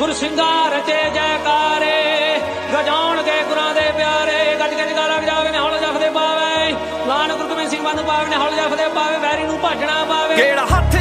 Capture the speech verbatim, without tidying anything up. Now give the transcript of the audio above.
ਗੁਰ ਸਿੰਘਾਂ ਰਚੇ ਜੈਕਾਰੇ ਗਜਾਉਣਗੇ ਗੁਰਾਂ ਦੇ ਪਿਆਰੇ। ਗੱਜ ਕੇ ਜਗਾ ਲੱਗ ਜਾਵੇ ਨਿਹੌਲ ਜਫਦੇ ਪਾਵੇ ਲਾਣ ਗੁਰੂ ਗੋਬਿੰਦ ਸਿੰਘ ਬੰਨੂ ਪਾਵੇ ਨਿਹੌਲ ਜਫਦੇ ਪਾਵੇ ਵੈਰੀ ਨੂੰ ਭੱਜਣਾ ਪਾਵੇ। ਕਿਹੜਾ ਹੱਥ